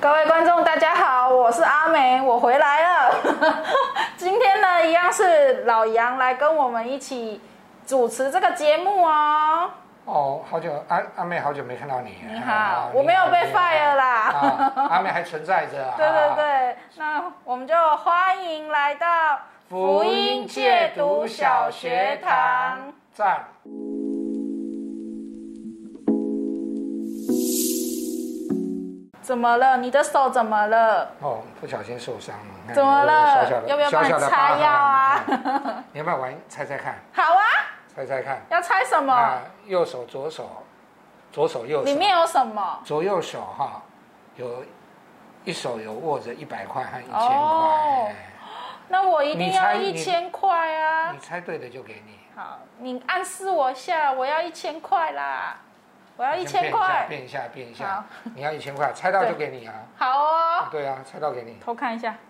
各位观众，大家好，我是阿梅，我回来了。今天呢，一样是老杨来跟我们一起主持这个节目哦。 哦，好久，阿妹好久没看到你。 你好，我没有被 fire 啦。 阿妹还存在着。 对对对，那我们就欢迎来到福音戒毒小学堂。 赞。 怎么了？你的手怎么了？ 哦，不小心受伤了。 怎么了？ 小小的要不要帮你擦药啊？ 你要不要玩猜猜看？ 好啊。 猜猜看。 要猜什么？ 右手、左手，左手、右手。 里面有什么？ 左右手哈，有一手有握着100块和1000块。 那我一定要1000块啊！ 你猜对的就给你。 好，你暗示我一下，我要1000块啦！我要1000块。 变一下。你要1000块，猜到就给你啊。 好哦。 对啊，猜到给你。 偷看一下。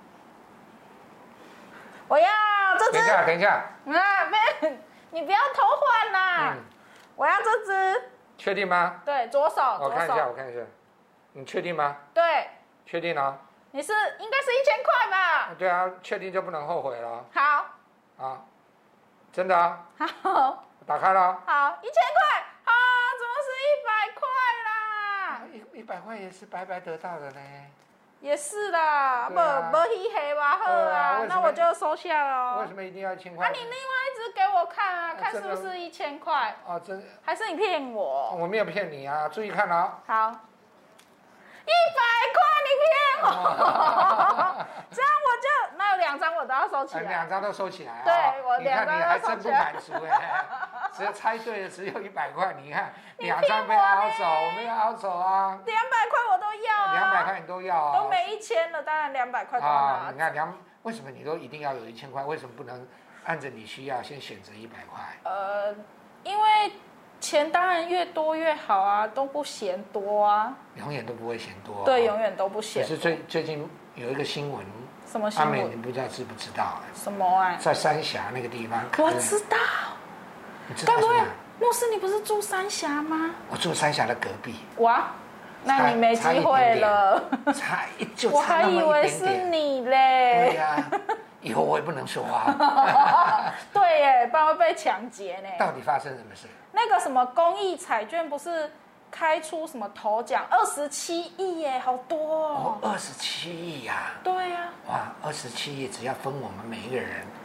我要这只。 等一下。 你不要偷换啦！我要这只。 确定吗？ 对，左手。 我看一下。你确定吗？ 对。 确定啊。 应该是1000块吧？ 对啊，确定就不能后悔了。 好。 啊，真的啊。 好。 打开了。 好，1000块啊！怎么是100块啦 ？100块也是白白得到的呢。 也是啦，不稀黑吧？好啊，那我就收下了。 为什么一定要1000块？ 你另外一只给我看啊，看是不是1000块？ 哦，真。还是你骗我？ 我没有骗你啊，注意看啊。 好。100块，你骗我！这样我就那有2张我都要收起来。 2张都收起来啊。 对，我2张都收起来。 你看你还真不满足哎，只要猜对了只有100块，你看2张被凹走，我没有凹走啊。 200块我都要啊。 200块你都要啊。 都没1000了，当然200块都拿。 你看为什么你都一定要有1000块？为什么不能按着你需要先选择100块？ 因为钱当然越多越好啊，都不嫌多啊。 永远都不会嫌多。 对，永远都不嫌多。 可是最近有一个新闻。 什么新闻？ 阿美，你不知道知不知道？ 什么啊？ 在三峡那个地方。 我知道。 你知道什么？ 牧师，你不是住三峡吗？ 我住三峡的隔壁。 哇，那你没机会了。 差那么一点点。 我还以为是你嘞。 对呀，以后我也不能说话。 对耶，不然会被抢劫呢。 到底发生什么事？ 那个什么公益彩券不是开出什么头奖27亿耶，好多哦。 27亿呀。 对呀。 哇，27亿只要分我们每一个人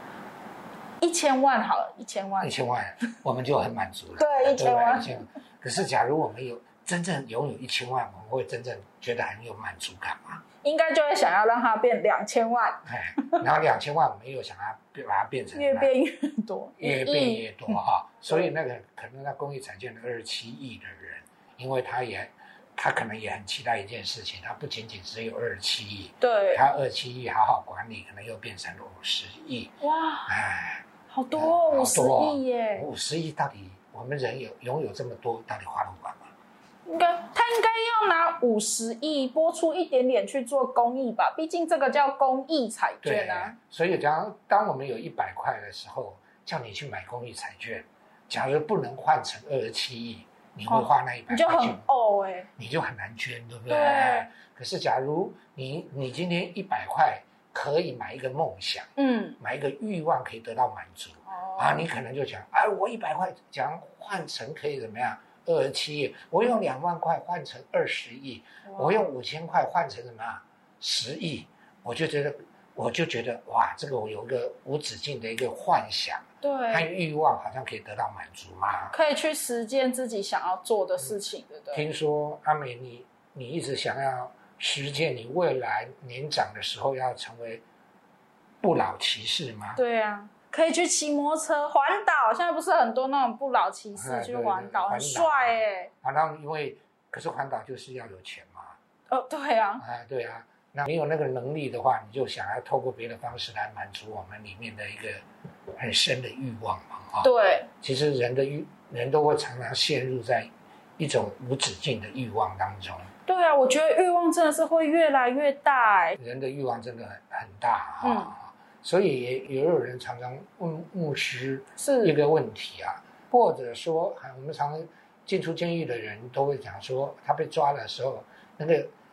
1000万好了，1000万 ，1000万，我们就很满足了。 对，1000万。 可是，假如我们真正拥有1000万，我们会真正觉得很有满足感吗？ 应该就会想要让它变2000万。 然后2000万，我们又想要把它变成越变越多， 越变越多哈。所以那个可能那公益彩券的27亿的人，因为他可能也很期待一件事情，他不仅仅只有27亿， 对， 他27亿好好管理，可能又变成了50亿。 哇，好多哦，50亿耶 ！50亿到底我们人拥有这么多，到底花得完吗？ 他应该要拿50亿拨出一点点去做公益吧，毕竟这个叫公益彩券啊。 所以当我们有100块的时候，叫你去买公益彩券，假如不能换成27亿，你会花那100块， 你就很你就很难捐，对不对？ 对。 可是假如你今天100块可以买一个梦想，买一个欲望可以得到满足，你可能就讲，我100块讲换成可以怎么样？27亿，我用2万块换成20亿，我用5000块换成什么10亿，我就觉得哇，这个我有一个无止境的一个幻想， 对， 和欲望好像可以得到满足吗？ 可以去实践自己想要做的事情，对不对？ 听说阿美你一直想要实践你未来年长的时候要成为不老骑士吗？ 对啊。可以去骑摩托车环岛，现在不是很多那种不老骑士去环岛，很帅哎。 然后可是环岛就是要有钱嘛。 对啊。 对啊，那没有那个能力的话，你就想要透过别的方式来满足我们里面的一个很深的欲望嘛。 对。 其实人都会常常陷入在一种无止境的欲望当中。 对啊，我觉得欲望真的是会越来越大哎。 人的欲望真的很大所以也有人常常问牧师一个问题或者说我们常常进出监狱的人都会讲说，他被抓的时候，那个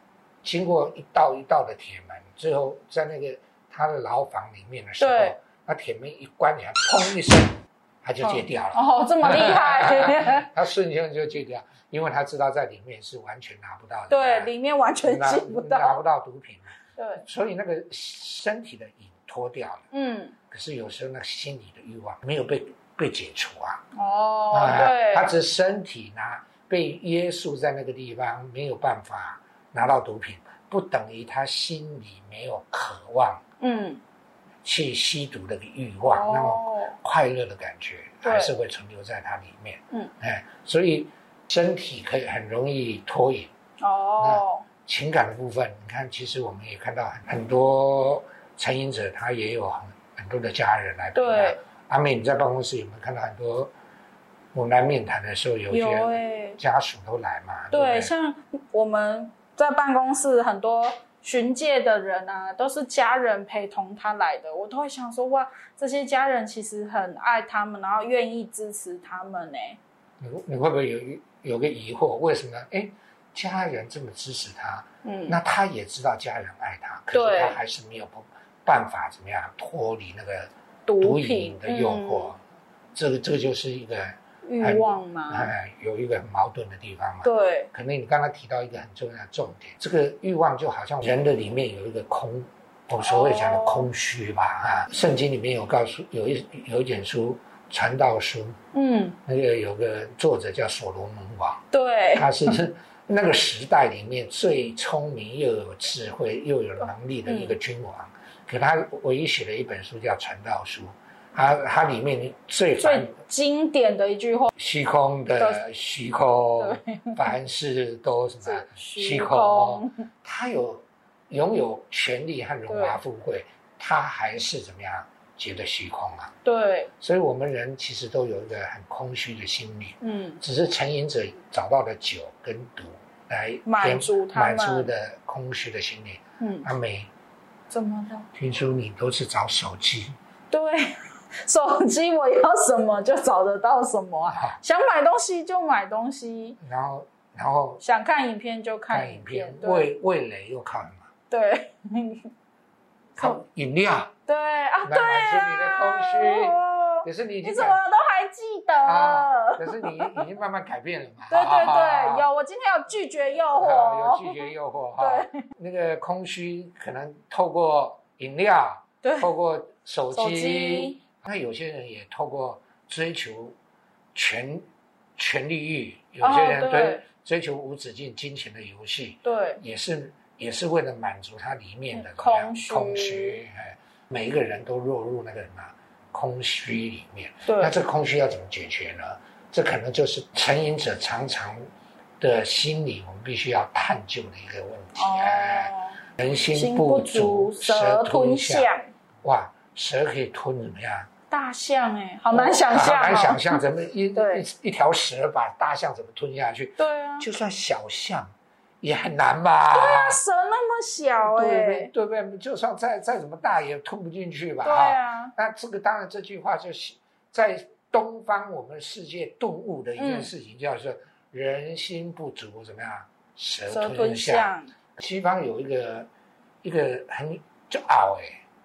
经过一道一道的铁门，最后在那个他的牢房里面的时候，那铁门一关起来，砰一声，他就戒掉了。 哦，这么厉害！ 他瞬间就戒掉，因为他知道在里面是完全拿不到的。 对，里面完全吸不到， 拿不到毒品。 对， 所以那个身体的瘾脱掉了。可是有时候那个心理的欲望没有被解除啊。对，他只是身体被约束在那个地方，没有办法拿到毒品，不等于他心里没有渴望。去吸毒的欲望，那么快乐的感觉还是会存留在它里面。所以身体可以很容易脱瘾。情感的部分，你看，其实我们也看到很多成瘾者，他也有很多的家人来陪他。对，阿妹，你在办公室有没有看到很多我们来面谈的时候，有些家属都来嘛？ 对，像我们在办公室很多巡界的人啊，都是家人陪同他来的，我都会想说，哇，这些家人其实很爱他们，然后愿意支持他们呢。 你会不会有个疑惑，为什么？家人这么支持他，那他也知道家人爱他，可是他还是没有办法怎么样脱离那个毒瘾的诱惑。这个就是一个欲望嘛， 有一个很矛盾的地方嘛。 对， 可能你刚才提到一个很重要的重点，这个欲望就好像人的里面有一个空，我所谓讲的空虚吧。圣经里面有告诉有一卷书《传道书》，那个有个作者叫所罗门王， 对， 他是那个时代里面最聪明又有智慧又有能力的一个君王，可他唯一写了一本书叫《传道书》。它里面最经典的一句话： 虚空的虚空，凡事都什么虚空。他拥有权力和荣华富贵，他还是怎么样觉得虚空啊？对，所以我们人其实都有一个很空虚的心理。只是成瘾者找到了酒跟毒来满足的空虚的心理。阿美， 怎么了？ 听说你都是找手机？ 对。手机我要什么就找得到什么啊！想买东西就买东西，然后想看影片就看影片， 味蕾又靠什么？ 对， 靠饮料。 对啊，对啊，满足你的空虚。可是你怎么都还记得？ 可是你已经慢慢改变了嘛？ 对对对，有，我今天有拒绝诱惑， 有拒绝诱惑哈。对，那个空虚可能透过饮料，透过手机。那有些人也透过追求权力欲，有些人追求无止境金钱的游戏，对，也是为了满足他里面的空虚。每一个人都落入那个什么空虚里面。对，那这个空虚要怎么解决呢？这可能就是成瘾者常常的心理，我们必须要探究的一个问题。人心不足蛇吞象。哇，蛇可以吞怎么样？ 大象好难想象， 好难想象怎么一条蛇把大象怎么吞下去？对啊，就算小象也很难吧？ 对啊，蛇那么小对不对？就算再怎么大也吞不进去吧？对啊。那这个当然这句话就是在东方我们世界顿悟的一件事情，叫做人心不足怎么样？蛇吞象。西方有一个很就拗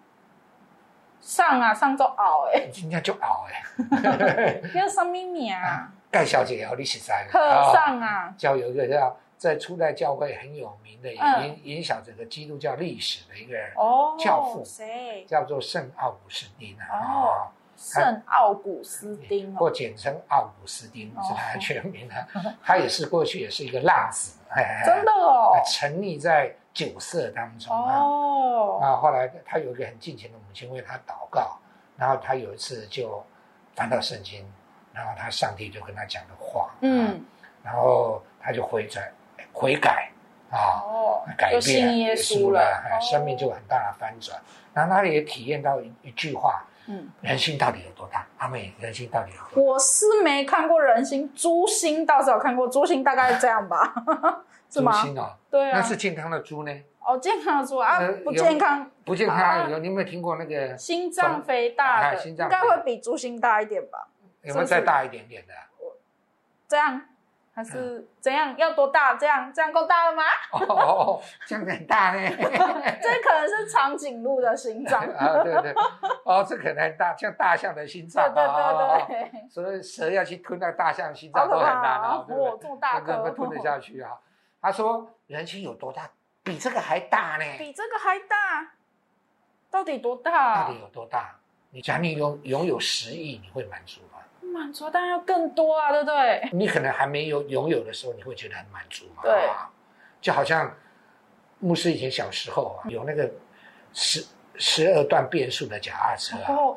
上做熬今天就熬叫什么名啊？ 盖小姐你实在和尚啊， 叫有一个叫在初代教会很有名的影响整个基督教历史的一个教父，谁？叫做圣奥古斯丁圣奥古斯丁或简称奥古斯丁是他的全名他也是过去也是一个浪子， 真的沉溺在酒色当中后来他有一个很敬虔的母亲为他祷告，然后他有一次就翻到圣经，然后上帝就跟他讲的话，然后他就悔改改变耶稣了，生命就很大的翻转。然后他也体验到一句话，人心到底有多大？阿妹，人心到底有多大？ 我是没看过人心，猪心倒是有看过，猪心大概这样吧，是吗？ 猪心对啊，那是健康的猪呢？ 健康的猪啊，不健康。 不健康你有没有听过那个心脏肥大的？应该会比猪心大一点吧？ 有没有再大一点点的？ 这样， 还是怎样？要多大？这样够大了吗？ 这样很大呢。 这可能是长颈鹿的心脏啊，对对，这可能很大，像大象的心脏对， 所以蛇要去吞那大象心脏都很难啊，对不对？ 这么大颗， 能吞得下去啊？他说人心有多大？比这个还大呢。 比这个还大？到底多大？ 到底有多大？你假如你拥有10亿，你会满足吗？ 满足当然要更多啊，对不对？ 你可能还没有拥有的时候，你会觉得很满足嘛？ 对， 就好像牧师以前小时候有那个12段变速的脚踏车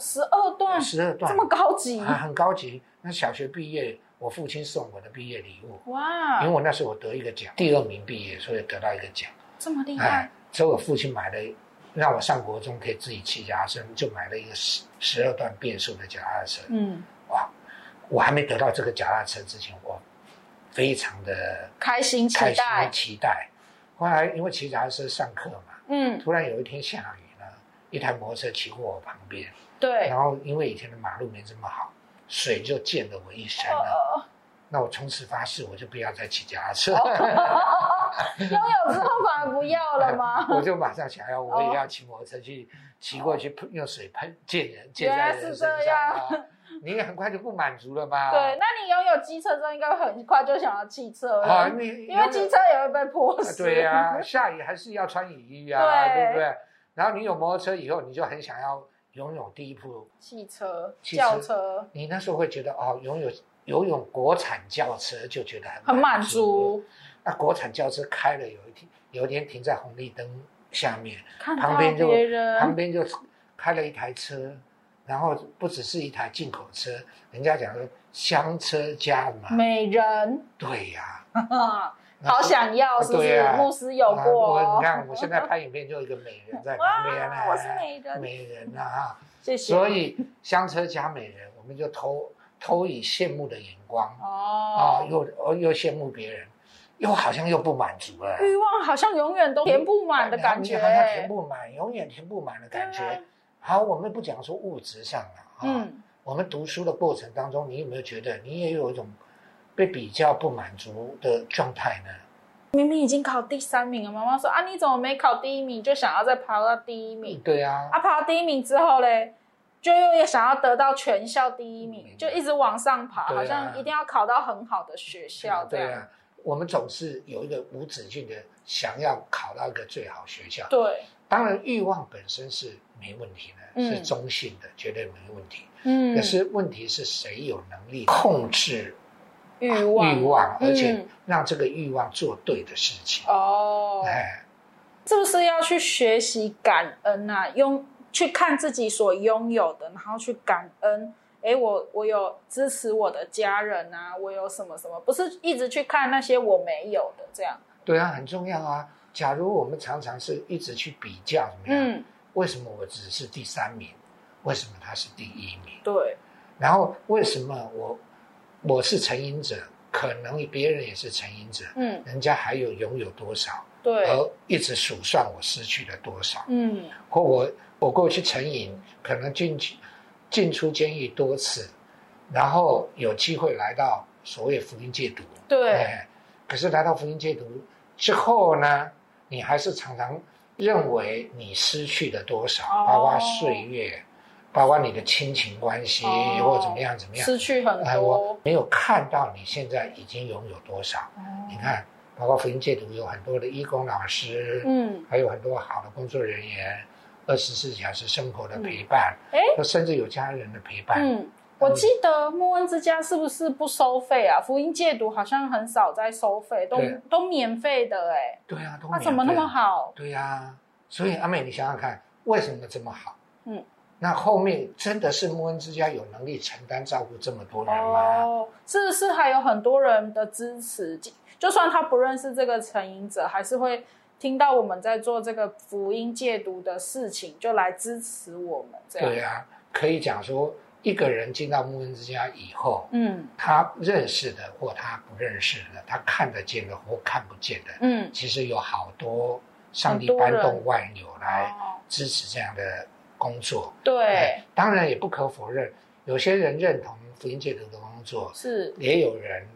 12段这么高级很高级。那小学毕业，我父亲送我的毕业礼物。 哇！ 因为我那时候我得一个奖，第2名毕业，所以得到一个奖。 这么厉害！ 所以我父亲买了，让我上国中可以自己骑脚踏车，就买了一个12段变速的脚踏车。哇！我还没得到这个脚踏车之前，我非常的开心期待。 后来因为骑脚踏车上课嘛，突然有一天下雨了，一台摩托车骑过我旁边， 对， 然后因为以前的马路没这么好，水就溅了我一身了。那我从此发誓，我就不要再骑脚踏车。 拥有之后反而不要了吗？ 我就马上想要，我也要骑摩托车去骑过去，用水喷溅在人身上。你也很快就不满足了吗？ 对，那你拥有机车之后，应该很快就想要汽车了，因为机车也会被泼湿。 对呀，下雨还是要穿雨衣啊，对不对？然后你有摩托车以后，你就很想要拥有第一部汽车、轿车。 你那时候会觉得拥有国产轿车就觉得很满足。 那国产轿车开了有一天停在红绿灯下面， 旁边就开了一台车。然后不只是一台进口车，人家讲说香车家嘛， 美人。 对呀， 好想要，是不是？牧师有过。 你看，我现在拍影片就有一个美人在旁边呢。 我是美人啊！ 谢谢。 所以香车加美人，我们就投以羡慕的眼光又羡慕别人，又好像又不满足了。 欲望好像永远都填不满的感觉， 好像填不满，永远填不满的感觉。好，我们不讲说物质上了我们读书的过程当中，你有没有觉得你也有一种被比较不满足的状态呢？ 明明已经考第3名了，妈妈说你怎么没考第1名，就想要再爬到第1名。 对啊， 爬到第1名之后嘞，就又想要得到全校第1名，就一直往上爬，好像一定要考到很好的学校。 对啊，我们总是有一个无止境的想要考到一个最好学校。 对。 当然欲望本身是没问题的，是中性的，绝对没问题。可是问题是谁有能力控制欲望，而且让这个欲望做对的事情。 是不是要去学习感恩啊？去看自己所拥有的，然后去感恩。我有支持我的家人啊，我有什么什么，不是一直去看那些我没有的这样。 对啊，很重要啊。假如我们常常是一直去比较怎么样？为什么我只是第3名？为什么他是第1名？ 对。 然后为什么我是成瘾者，可能别人也是成瘾者，人家还有拥有多少？ 对。 而一直数算我失去了多少？或我过去成瘾，可能进出监狱多次，然后有机会来到所谓福音戒毒。 对。 可是来到福音戒毒之后呢？你还是常常认为你失去了多少，包括岁月，包括你的亲情关系，或怎么样， 失去很多。 我没有看到你现在已经拥有多少。你看，包括福音戒毒有很多的义工老师，还有很多好的工作人员，24小时生活的陪伴，甚至有家人的陪伴。 我记得莫恩之家是不是不收费啊？福音戒毒好像很少在收费，都免费的对啊，都免费。 那怎么那么好？ 对啊，所以阿美，你想想看，为什么这么好？那后面真的是莫恩之家有能力承担照顾这么多人吗？ 是不是还有很多人的支持？就算他不认识这个成瘾者，还是会听到我们在做这个福音戒毒的事情，就来支持我们这样。 对啊，可以讲说。一个人进到莫恩之家以后，他认识的或他不认识的，他看得见的或看不见的，其实有好多上帝搬动万有来支持这样的工作。 对， 当然也不可否认，有些人认同福音戒毒的工作， 是也有人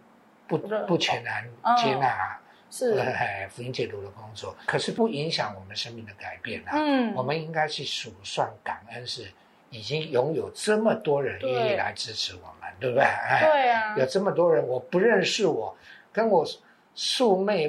不全然接纳是福音戒毒的工作，可是不影响我们生命的改变啊。我们应该去数算感恩，是已经拥有这么多人愿意来支持我们，对不对？ 对啊， 有这么多人，我不认识我，跟我素昧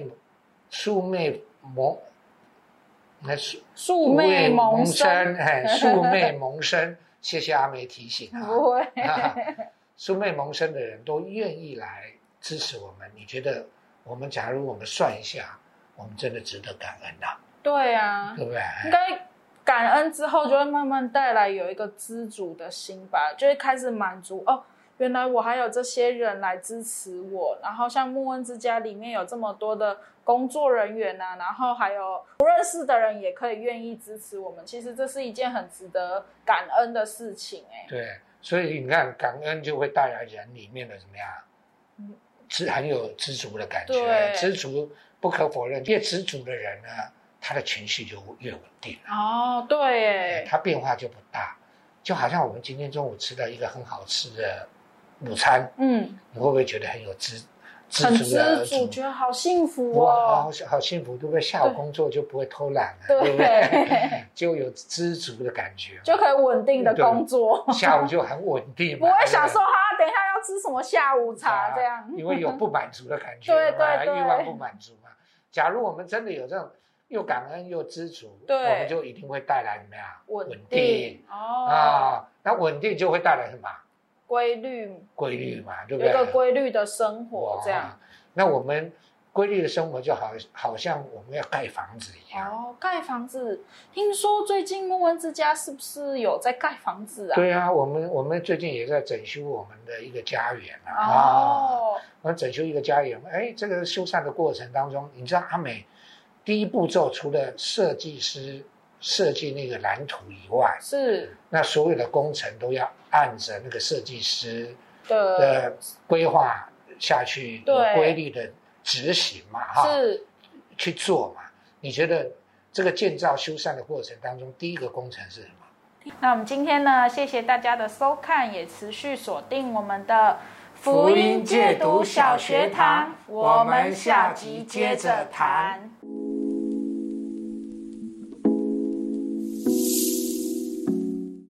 蒙生，素昧蒙生。谢谢阿梅提醒啊， 不会， 素昧蒙生的人都愿意来支持我们。你觉得假如我们算一下，我们真的值得感恩啊？ 对啊， 对不对？ 应该感恩之后，就会慢慢带来有一个知足的心吧，就会开始满足哦。原来我还有这些人来支持我，然后像牧恩之家里面有这么多的工作人员啊，然后还有不认识的人也可以愿意支持我们，其实这是一件很值得感恩的事情对，所以你看，感恩就会带来人里面的怎么样，很有知足的感觉。知足不可否认，越知足的人呢，他的情绪就越稳定哦，对耶， 他变化就不大，就好像我们今天中午吃了一个很好吃的午餐，你会不会觉得很有知足， 觉得好幸福哦， 好幸福，对不对？下午工作就不会偷懒了，对不对？就有知足的感觉， 就可以稳定的工作， 下午就很稳定， 不会想说等一下要吃什么下午茶这样， 因为有不满足的感觉，对，欲望不满足嘛。假如我们真的有这种又感恩又知足，我们就一定会带来怎么样？稳定那稳定就会带来什么？规律嘛，对不对？ 有一个规律的生活，这样。 那我们规律的生活就好像我们要盖房子一样。 盖房子，听说最近牧恩之家是不是有在盖房子啊？ 对啊，我们最近也在整修我们的一个家园我们整修一个家园，这个修缮的过程当中，你知道阿美第一步骤除了设计师设计那个蓝图以外，那所有的工程都要按着那个设计师的规划下去，有规律的执行嘛，去做嘛。你觉得这个建造修缮的过程当中，第一个工程是什么？ 那我们今天呢，谢谢大家的收看，也持续锁定我们的福音戒毒小学堂，我们下集接着谈。